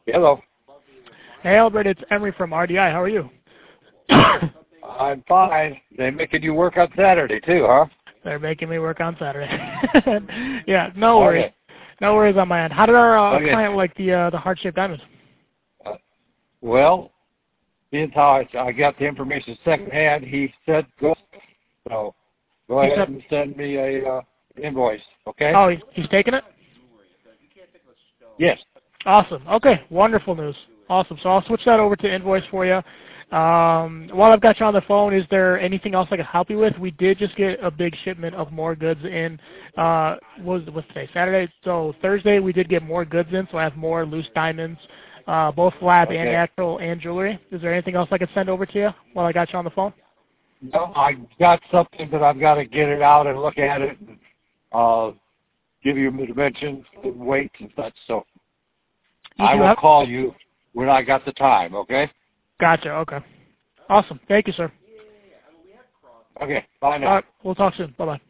Hello. Hey, Albert, it's Emery from RDI. How are you? I'm fine. They're making you work on Saturday, too, huh? They're making me work on Saturday. Yeah, no worries. Okay. No worries on my end. How did our Okay. client like the heart-shaped diamond? Well, here's how I got the information secondhand. He said, go. So go ahead and send me a invoice, okay? Oh, he's taking it? Yes. Awesome. Okay, wonderful news. Awesome. So I'll switch that over to invoice for you. While I've got you on the phone, is there anything else I can help you with? We did just get a big shipment of more goods in. What's today? Saturday. So Thursday we did get more goods in. So I have more loose diamonds, both lab and natural and jewelry. Is there anything else I could send over to you while I got you on the phone? No, I got something that I've got to get it out and look at it. And, give you the dimensions and weights and such. So I will call you when I got the time, okay? Gotcha. Okay. Awesome. Thank you, sir. Okay. Bye now. All right. We'll talk soon. Bye-bye.